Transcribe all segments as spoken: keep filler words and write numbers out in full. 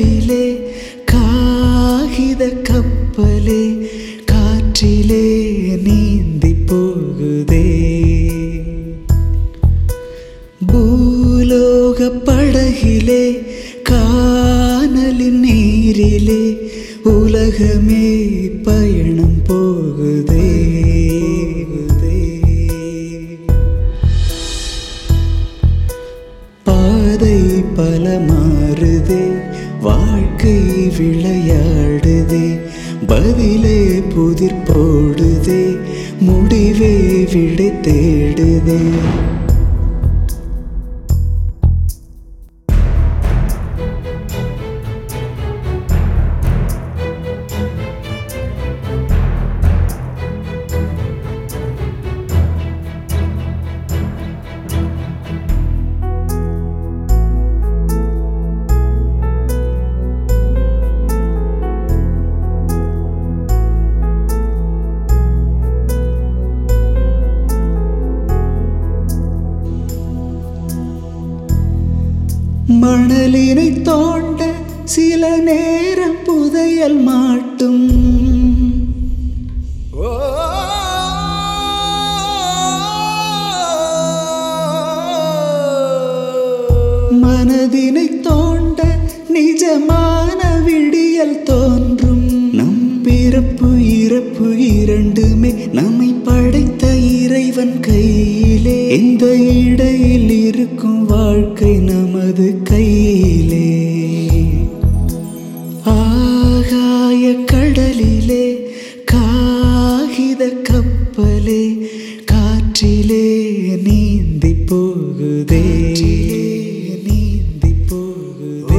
கடலிலே காகித கப்பலே காற்றிலே நீந்தி போகுதே. பூலோக படகிலே கானலின் நீரிலே உலகமே பயணம் போகுதே. பாதை பல மாறுதே, வாழ்க்கை விளையாடுதே, பதிலே புதிர் போடுதே, முடிவே விடை தேடுதே. மணலினை தோண்ட சில நேரம் புதையல் மாட்டும். மனதினை தோண்ட நிஜமான விடியல் தோன்றும். நம் பிறப்பு இறப்பு இரண்டுமே நம்மை படைத்த இறைவன் கையிலே. இந்த இடையில் இருக்கும் வாழ்க்கை நமது கையிலே. ஆகாய கடலிலே காகித கப்பலே காற்றிலே நீந்தி போகுதே. நீந்தி போகுதே.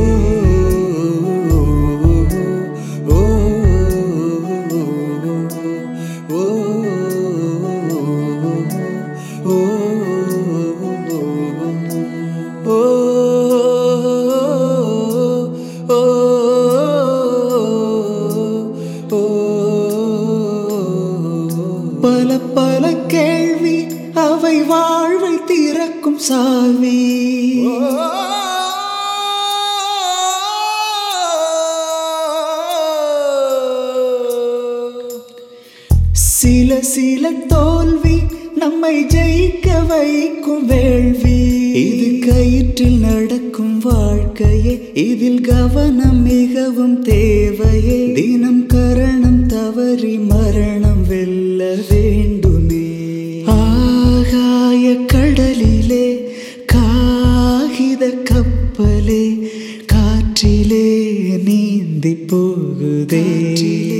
பல பல கேள்வி அவை வாழ்வை திறக்கும் சாவி. சில சில தோல்வி நம்மை ஜெயிக்க வைக்கும் வேள்வி. இது கயிற்றில் நடக்கும் வாழ்க்கையே, இதில் கவனம் மிகவும் தேவையே. தினம் கரணம் தவறி மரணம் வெல்ல வேண்டுமே. ஆகாய கடலிலே காகித கப்பலே காற்றிலே நீந்தி போகுதே.